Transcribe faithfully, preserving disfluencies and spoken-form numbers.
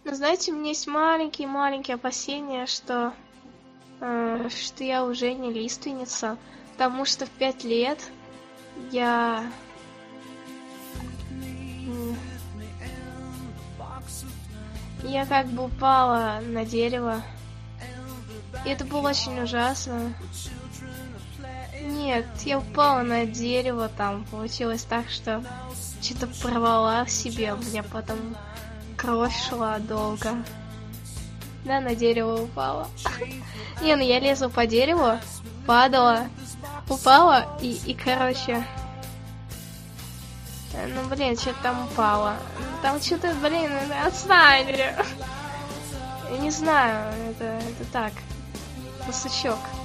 Но знаете, у меня есть маленькие-маленькие опасения, что, э, что я уже не лиственница, потому что в пять лет я... Я как бы упала на дерево. И это было очень ужасно. Нет, я упала на дерево, там получилось так, что что-то порвала в себе, у меня потом кровь шла долго. Да, на дерево упала. Не, ну я лезла по дереву, падала, упала и, и короче... Ну, блин, что-то там упало. Там что-то, блин, отстань. Я не знаю, это, это так. Пустячок.